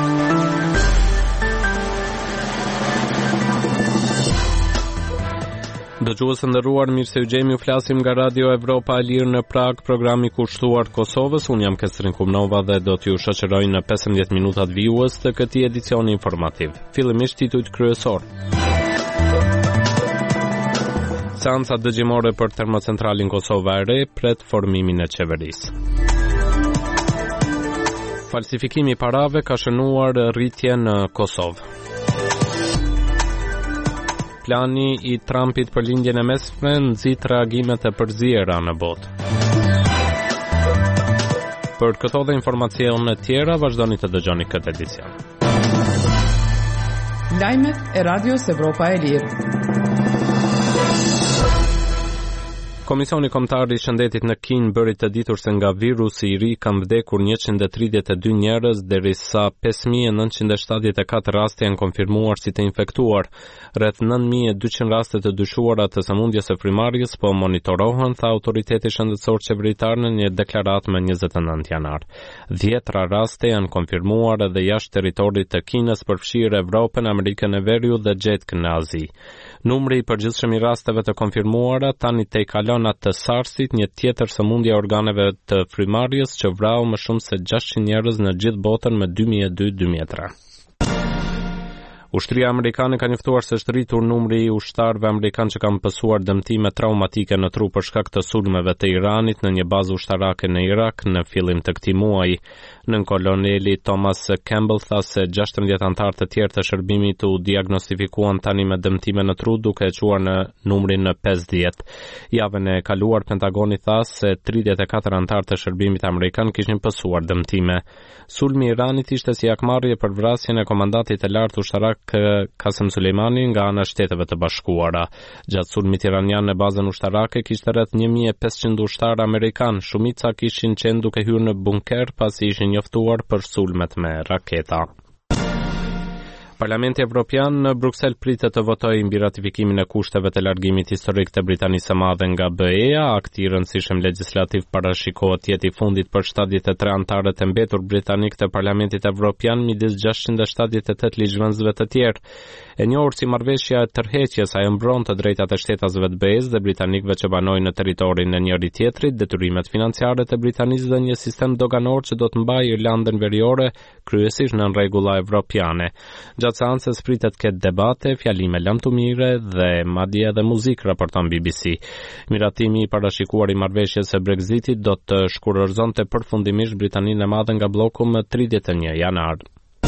Dëgjues nderuar, mirë se u gjemi, u flasim nga Radio Evropa e Lirë në Prag, programi kushtuar Kosovës. Unë jam Kestrin Kumnova dhe do t'ju shoqëroj në 15 minutat vijues të këtij edicioni informativ. Fillimisht titujt kryesor. Seanca dëgjimore për termocentralin Kosova e Re pret formimin e qeverisë. Falsifikimi i parave ka shënuar rritje në Kosovë. Plani i Trumpit për lindjen e mesme nxit reagime të përziera në botë. Për këto dhe informacione tjera, vazhdoni të dëgjoni këtë edicion. Lajmet e Radios Evropa e Lirë. Komisioni Kombëtar i Shëndetit në Kinë bëri të ditur se nga virusi i ri kanë vdekur 132 njerëz, derisa 5974 raste janë konfirmuar si të infektuar. Rreth 9200 raste të dyshuara të sëmundjes së frymarrjes po monitorohen, tha autoriteti shëndetësor qeveritar në një deklaratë më 29 janar. 10 raste janë konfirmuar edhe jashtë territorit të Kinës, përfshirë Evropën, Amerikën e Veriut dhe gjetkën në Azi. Numri i përgjithshëm i rasteve të konfirmuara tani te kalon atë të SARS-it, një tjetër sëmundje organeve të frymarrjes që vrau më shumë se 600 njerëz në gjithë botën më 2002-2003. Ushtria amerikane ka njoftuar se është rritur numri i ushtarëve amerikanë që kanë pësuar dëmtime traumatike në tru për shkak të sulmeve të Iranit në një bazë ushtarake në Irak në fillim të këtij muaji. Nën koloneli Thomas Campbell tha se 16 anëtar të tjerë të shërbimit u diagnostifikuan tani me dëmtime në tru, duke e quar në numrin në 50. Javën e kaluar Pentagoni tha se 34 anëtar të shërbimit amerikan kishin pësuar dëmtime. Sulmi i Iranit ishte si akmarrje për vrasjen e komandantit të lartë ushtarak Qasem Soleimani nga ana Shteteve të Bashkuara. Gjatë sulmit iranian në bazën ushtarake kishte rreth 1500 ushtarë amerikan, shumica kishin qenë duke hyrë në bunker pasi ishin njoftuar për sulmet me raketa. Parlamenti Evropian në Bruksel pritet të votojë mbi ratifikimin e kushteve të largimit historik të Britanisë së Madhe nga BE-ja. Akti i rëndësishëm legjislativ parashikohet të jetë i fundit për 73 anëtarët e mbetur britanik të Parlamentit Evropian midis 678 ligjvënësve të tjerë. E njohur si marrëveshja e tërheqjes, ajo mbron të drejtat e shtetasve të BE-s dhe britanikëve që banojnë në territorin e njëri tjetrit, detyrimet financiare të Britanisë dhe një sistem doganor që do të mbajë Irlandën Veriore kryesisht në rregulla evropiane. Gjatë seancës pritet ketë debate, fjalime lamtumire dhe madje edhe muzikë, raporton BBC. Miratimi i parashikuar i marrëveshjes së Brexitit do të shkurorëzonte përfundimisht Britaninë e Madhe nga bloku më 31 janar.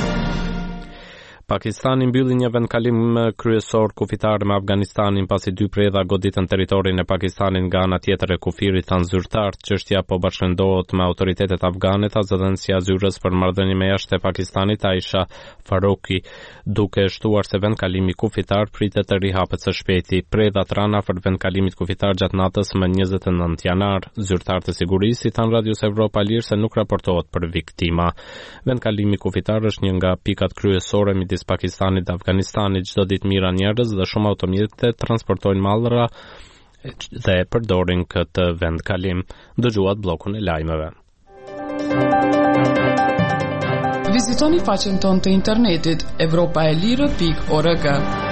Pakistani mbylli një vendkalim kryesor kufitar me Afganistanin pasi 2 predha goditën territorin e Pakistanit nga ana tjetër e kufirit, thanë zyrtarët. Çështja po bashkëndohet me autoritetet afgane, tha zëdhënësia e zyrës për marrëdhënie me jashtë e Pakistanit Aisha Farouki, duke shtuar se vendkalimi kufitar pritet të rihapet së shpejti. Predhat ranë afër vendkalimit kufitar gjatë natës më 29 janar. Zyrtarët e sigurisë thanë Radios Evropa Lirë se nuk raportohet për viktima. Vendkalimi kufitar është një nga pikat kryesore midis Pakistanit dhe Afganistanit. Çdo ditë mijëra njerëz dhe shumë automjete transportojnë mallra dhe përdorin këtë vendkalim. Dëgjuat bllokun e lajmeve. Vizitoni faqen tonë të internetit europaelire.org.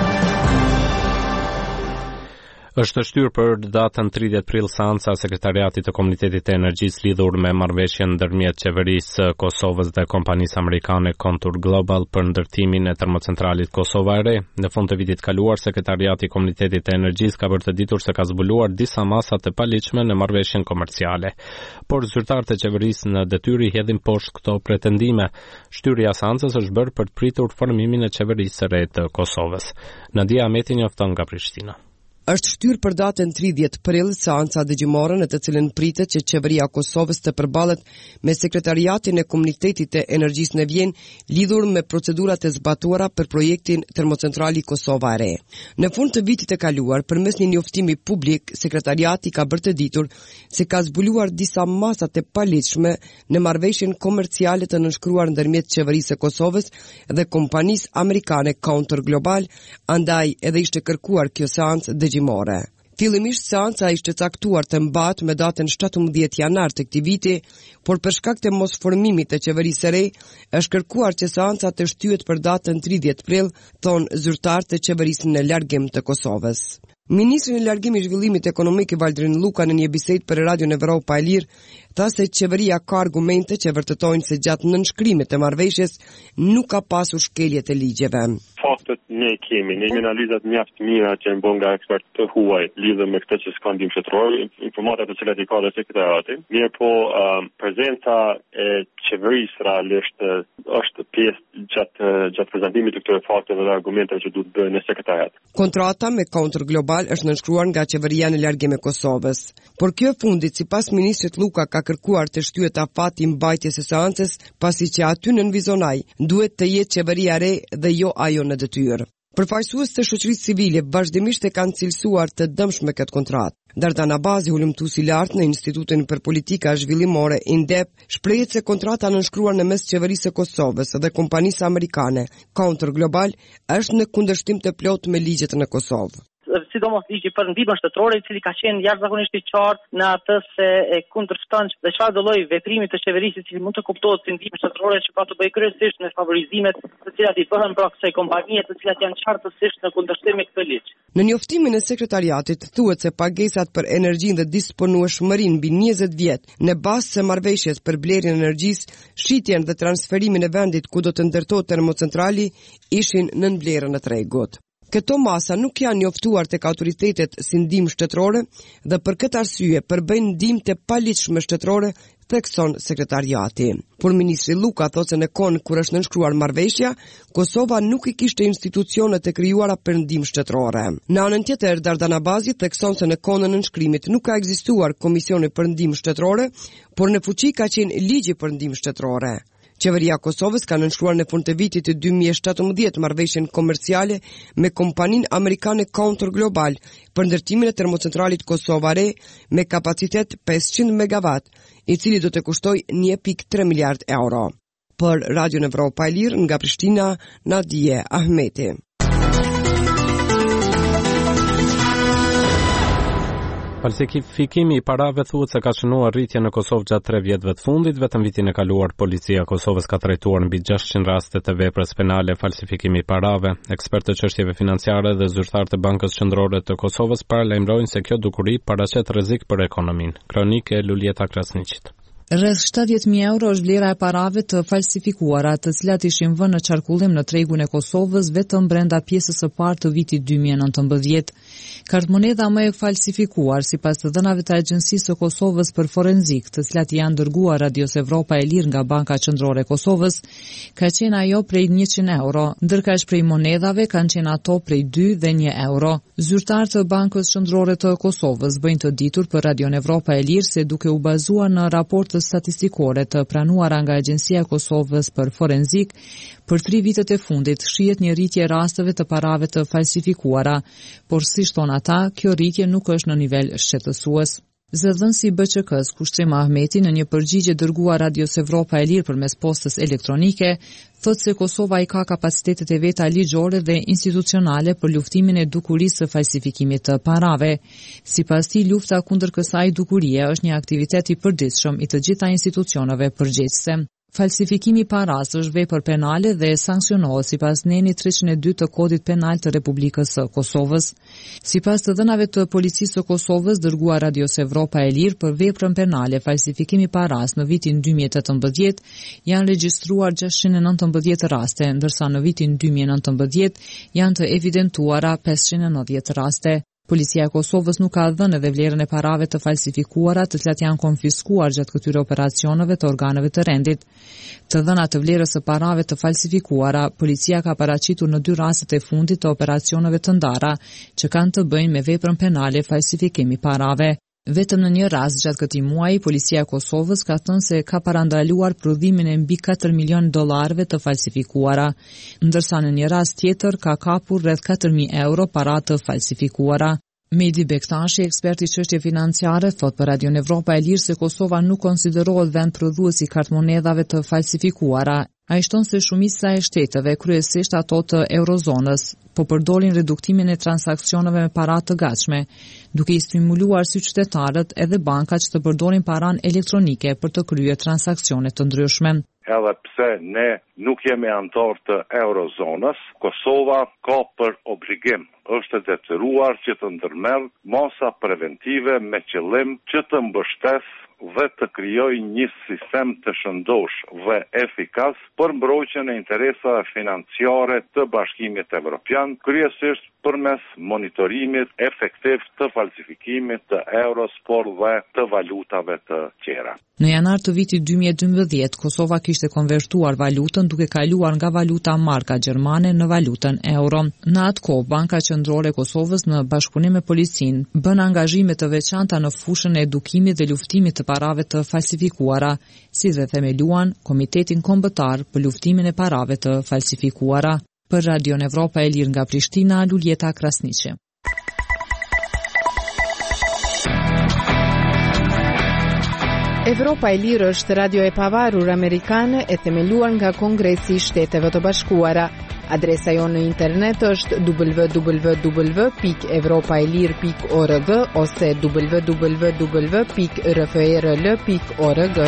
Është shtyrë për datën 30 prill seanca e Sekretariatit të Komunitetit të Energjisë lidhur me marrëveshjen ndërmjet qeverisë Kosovës dhe kompanisë amerikane Contour Global për ndërtimin e termocentralit Kosova e Re. Në fund të vitit kaluar, Sekretariati i Komunitetit të Energjisë ka bërë të ditur se ka zbuluar disa masa të paligjshme në marrëveshjen komerciale. Por zyrtarët e qeverisë në detyrë i hedhin poshtë këto pretendime. Shtyrja e seancës është bërë për të pritur formimin e qeverisë së re të Kosovës. Nadia Ahmeti njofton nga Prishtina. Është shtyrë për datën 30 prill seanca dëgjimore në të cilën pritet që qeveria e Kosovës të përballet me Sekretariatin e Komunitetit të Energjisë në Vjenë lidhur me procedurat e zbatuara për projektin termocentrali Kosova e Re. Në fund të vitit të kaluar, përmes një njoftimi publik, Sekretariati ka bërë të ditur se ka zbuluar disa masa të paligjshme në marrëveshjen komerciale të nënshkruar ndërmjet qeverisë së Kosovës dhe kompanisë amerikane Contour Global, andaj edhe ishte kërkuar kjo seancë dëgjimore. Fillimisht seanca ishte caktuar të mbahet me datën 17 janar të këtij viti, por për shkak të mosformimit të qeverisë së re, është kërkuar që seanca të shtyhet për datën 30 prill, thonë zyrtarët të qeverisë në largim të Kosovës. Ministri i largimit i zhvillimit ekonomik i Valdrin Luka në një bisedë për Radion Evropa e Lirë tha se qeveria ka argumente që vërtetojnë se gjatë nënshkrimit të marrëveshjes nuk ka pasur shkelje të ligjeve. Faktet ne kemi analizat mjaft mira që bën nga ekspertë të huaj lidhur me këtë që s'ka ndihmë shtetërore, informata të cilat i ka dhe sekretariati. Mirë po, prezenca e qeverisë realisht është pjesë gjatë prezantimit të këtyre fakteve dhe argumenteve që duhet bëhen në sekretariat. Kontrata me Counter Global është nënshkruar nga qeveria në largim e Kosovës. Por kjo e fundit, sipas ministrit Luka, ka kërkuar të shtyhet afati mbajtjes së seancës, pasi që aty në Vizonaj duhet të jetë qeveria re dhe jo ajo në detyrë. Përfaqësues të shoqërisë civile vazhdimisht e kanë cilësuar të dëmshme këtë kontratë. Dardana Bazi, hulumtues i lartë në Institutin për Politika Zhvillimore INDEP, shprehet se kontrata nënshkruar në mes qeverisë së Kosovës dhe kompanisë amerikane Counter Global është në kundërshtim të plotë me ligjet në Kosovë. Sidomos ligji për ndihmën shtetërore, i cili ka qenë jashtëzakonisht i qartë në atë se e kundërshton dhe çfarë do lloj veprimi të qeverisë, i cili mund të kuptohet si ndihmë shtetërore që ka të bëjë kryesisht me favorizimet të cilat i bëhen pra kësaj kompanie, të cilat janë qartësisht në kundërshtim me këtë ligj. Në njoftimin e sekretariatit thuhet se pagesat për energjinë dhe disponueshmërinë mbi 20 vjet në bazë të marrëveshjes për blerjen e energjisë, shitjen dhe transferimin e vendit ku do të ndërtohet termocentrali ishin nën vlerën e tregut. Këto masa nuk janë njoftuar tek autoritetet si ndihmë shtetërore dhe për këtë arsye përbëjnë ndihmë të paligjshme shtetërore, thekson sekretariati. Por ministri Luka thotë se në kohën kur është nënshkruar marrëveshja, Kosova nuk i kishte institucione të krijuara për ndihmë shtetërore. Në anën tjetër, Dardana Bazi thekson se në kohën e nënshkrimit nuk ka ekzistuar komisioni për ndihmë shtetërore, por në fuqi ka qenë ligji për ndihmë shtetërore. Qeveria e Kosovës ka nënshkruar në fund të vitit të 2017 marrëveshjen komerciale me kompaninë amerikane Counter Global për ndërtimin e termocentralit Kosova Re me kapacitet 500 megawatt, i cili do të kushtoj 1.3 miliard euro. Për Radio Evropa e Lirë nga Prishtina, Nadije Ahmeti. Falsifikimi i parave thuhet se ka shënuar rritje në Kosovë gjatë 3 vjetëve të fundit. Vetëm vitin e kaluar policia e Kosovës ka trajtuar mbi 600 raste të veprës penale falsifikimi i parave. Ekspertë të çështjeve financiare dhe zyrtarë të Bankës Qendrore të Kosovës paralajmërojnë se kjo dukuri paraqet rrezik për ekonominë. Kronikë Lulieta Krasniqit. Rreth 70.000 euro është vlera e parave të falsifikuara, të cilat ishin vënë në qarkullim në tregun e Kosovës vetëm brenda pjesës së parë të vitit 2019. Kartmonedha më e falsifikuar, sipas të dhënave të Agjencisë së Kosovës për Forenzik, të cilat janë dërguar Radios Evropa e Lirë nga Banka Qendrore e Kosovës, ka qenë ajo prej 100 euro, ndërkaq prej monedhave kanë qenë ato prej 2 dhe 1 euro. Zyrtarët të Bankës Qendrore të Kosovës bëjnë të ditur për Radion Evropa e Lirë se duke u bazuar në raport statistikore të pranuara nga Agjencia e Kosovës për Forenzik, për 3 vitet e fundit shihet një rritje e rasteve të parave të falsifikuara, por si shton ata, kjo rritje nuk është në nivel shqetësues. Zëdhënësi i BÇK-s Kushtrim Ahmeti në një përgjigje dërguar Radios Evropa e Lirë përmes postës elektronike, thotë se Kosova i ka kapacitetet e veta ligjore dhe institucionale për luftimin e dukurisë së falsifikimit të parave. Sipas tij, lufta kundër kësaj dukurie është një aktivitet i përditshëm i të gjitha institucioneve përgjegjëse. Falsifikimi i paras është vepër penale dhe sanksionohet sipas neni 302 të Kodit Penal të Republikës së Kosovës. Sipas të dhënave të Policisë së Kosovës dërguar Radios Evropa e Lirë për veprën penale falsifikimi i paras në vitin 2018 janë regjistruar 619 raste, ndërsa në vitin 2019 janë të evidentuara 590 raste. Policia e Kosovës nuk ka dhënë edhe vlerën e parave të falsifikuara, të cilat janë konfiskuar gjatë këtyre operacioneve të organeve të rendit. Të dhënat të vlerës së parave të falsifikuara, policia ka paraqitur në 2 rastet e fundit të operacioneve të ndara, që kanë të bëjnë me veprën penale falsifikimi parave. Vetëm në një rast gjatë këtij muaji, policia e Kosovës ka thënë se ka parandaluar prodhimin e mbi 4 milion dollarëve të falsifikuara, ndërsa në një rast tjetër ka kapur rreth 4.000 euro para të falsifikuara. Medi Bektashi, ekspert i çështje financiare, thot për Radion Evropa e Lirë se Kosova nuk konsiderohet vend prodhues i kartmonedhave të falsifikuara. Ai shton se shumica e shteteve, kryesisht ato të eurozonës, po përdorin reduktimin e transaksioneve me para të gatshme, duke i stimuluar si qytetarët edhe bankat që të përdorin paran elektronike për të kryer transaksione të ndryshme. Edhe pse ne nuk jemi antar të eurozonës, Kosova ka për obligim, është detyruar që të ndërmerr masa preventive me qëllim që të mbështes dhe të krijoj një sistem të shëndosh dhe efikas për mbrojtjen e interesave financiare të Bashkimit Evropian, kryesisht përmes monitorimit efektiv të falsifikimit të euros, por dhe të valutave të tjera. Në janar të vitit 2012, Kosova kishte konvertuar valutën duke kaluar nga valuta marka gjermane në valutën euro. Në atë kohë, Banka Qendrore e Kosovës në bashkëpunim me policinë bën angazhime të veçanta në fushën e edukimit dhe luftimit të parave të falsifikuara, si dhe themeluan Komitetin Kombëtar për luftimin e parave të falsifikuara. Për Radion Evropa e Lirë nga Prishtina, Luljeta Krasniqi. Evropa e Lirë është radio e pavarur amerikane e themeluar nga Kongresi i Shteteve të Bashkuara. Adresa jonë në internet është www.evropaelir.org ose www.rfrl.org.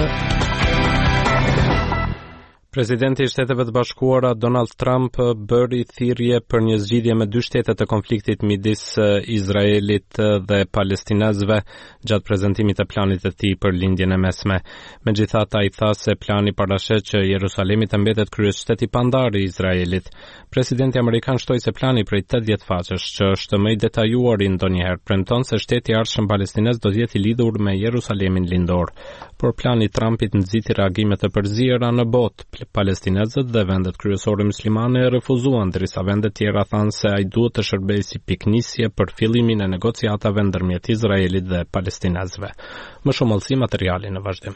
Presidenti i Shteteve të Bashkuara Donald Trump bëri thirrje për një zgjidhje me dy shtete të konfliktit midis Izraelit dhe palestinezëve gjatë prezantimit të planit të tij për lindjen e mesme. Megjithatë, ai tha se plani parashet që Jerusalemi të mbetet kryeshteti pandar i Izraelit. Presidenti amerikan shtoi se plani prej 80 faqesh, që është më i detajuar ndonjëherë, premton se shteti i ardhshëm palestinez do të jetë i lidhur me Jerusalemin lindor. Por plani i Trumpit nxiti reagime të përziera në botë. Palestinezët dhe vendet kryesore muslimane e refuzuan, ndërsa vendet tjera thanë se ai duhet të shërbejë si piknisje për fillimin e negociatave ndërmjet Izraelit dhe palestinezëve. Më shumë olsi materiali në vazhdim.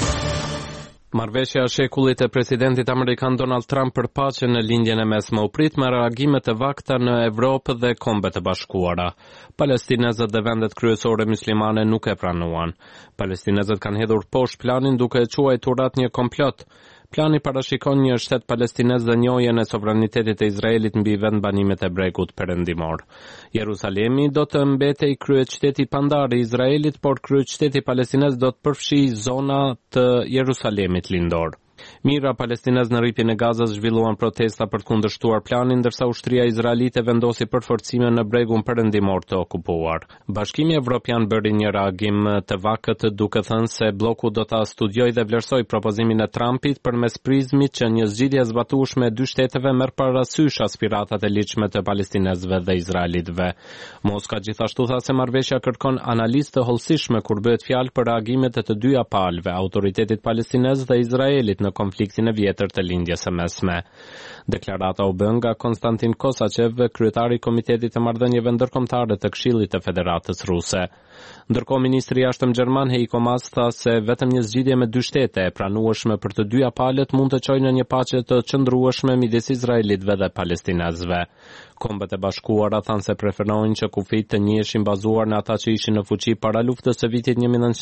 Marrëveshja e shekullit e presidentit amerikan Donald Trump për paqe në lindjen e mesme u prit me reagime të vakta në Evropë dhe Kombet e Bashkuara. Palestinezët dhe vendet kryesore muslimane nuk e pranuan. Palestinezët kanë hedhur poshtë planin duke e quajtur atë një komplot. Plani parashikon një shtet palestinez dhe njojën e sovranitetit e Izraelit mbi vendbanimet e bregut perëndimor. Jerusalemi do të mbetej kryeqyteti pandar i Izraelit, por kryeqyteti palestinez do të përfshijë zona të Jerusalemit lindor. Mira palestinez në rripin e Gazës zhvilluan protesta për të kundërshtuar planin, ndërsa ushtria izraelite vendosi përforcime në bregun perëndimor të okupuar. Bashkimi Evropian bëri një reagim të vakët duke thënë se bloku do ta studiojë dhe vlerësoj propozimin e Trumpit përmes prizmit që një zgjidhje e zbatueshme e dy shteteve merr parasysh aspiratat e ligjshme të palestinezëve dhe izraelitëve. Moska gjithashtu tha se marrëveshja kërkon analizë të hollësishme kur bëhet fjalë për reagimet e të dyja palëve, autoritetit palestinez dhe Izraelit në konfliktin e vjetër të lindjes së mesme. Deklarata u bën nga Konstantin Kosachev, kryetari i Komitetit të Marrëdhënieve Ndërkombëtare të Këshillit të Federatës Ruse. Ndërkohë ministri i jashtëm gjerman Heiko Maas tha se vetëm një zgjidhje me dy shtete e pranueshme për të dyja palët mund të çojë në një paqe të qëndrueshme midis izraelitëve dhe palestinezëve. Kombet e Bashkuara thanë se preferojnë që kufijt të njihen bazuar në ata që ishin në fuqi para luftës së vitit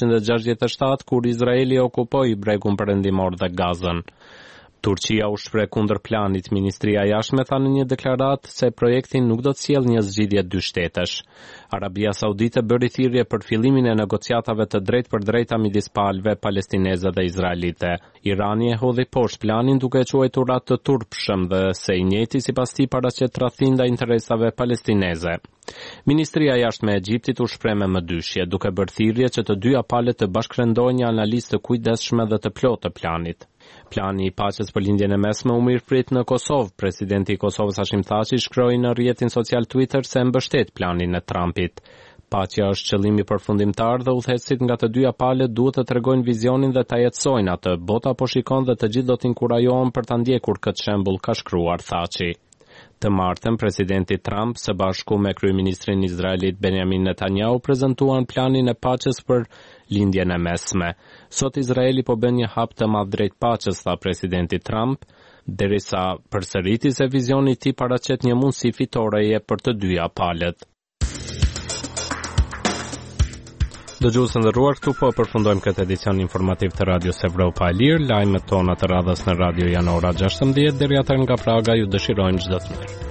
1967, kur Izraeli okupoi bregun perëndimor dhe Gazën. Turqia u shpreh kundër planit. Ministria e Jashtme tha në një deklaratë se projekti nuk do të sjellë një zgjidhje dy shtetesh. Arabia Saudite bëri thirrje për fillimin e negociatave të drejtpërdrejta midis palëve palestineze dhe izraelite. Irani e hodhi poshtë planin duke e quajtur atë të turpshëm dhe se i njëjti sipas tij paraqet tradhtim ndaj interesave palestineze. Ministria e Jashtme e Egjiptit u shpreh me mëdyshje, duke bërë thirrje që të dyja palët të bashkërendojnë një analizë të kujdesshme dhe të plotë të planit. Plani i paqes për lindjen e mesme u mirëprit në Kosovë. Presidenti i Kosovës Hashim Thaçi shkroi në rrjetin social Twitter se mbështet planin e Trumpit. Paqja është qëllimi përfundimtar dhe udhëheqësit nga të dyja palët duhet të tregojnë vizionin dhe ta jetësojnë atë. Bota po shikon dhe të gjithë do të inkurajohen për ta ndjekur këtë shembull, ka shkruar Thaçi. Të martën, presidenti Trump së bashku me kryeministrin Izraelit Benjamin Netanyahu prezantuan planin e paqes për lindjen e mesme. Sot Izraeli po bën një hap të madh drejt paqes, tha presidenti Trump, derisa përsëriti se vizioni i tij paraqet një mundësi fitoreje për të dyja palët. Dëgjues të nderuar, këtu po përfundojmë këtë edicion informativ të Radios Evropa e Lirë. Lajmet tona të radhës në radio janë ora 16 deri atëherë nga Praga ju dëshirojmë çdo të mirë.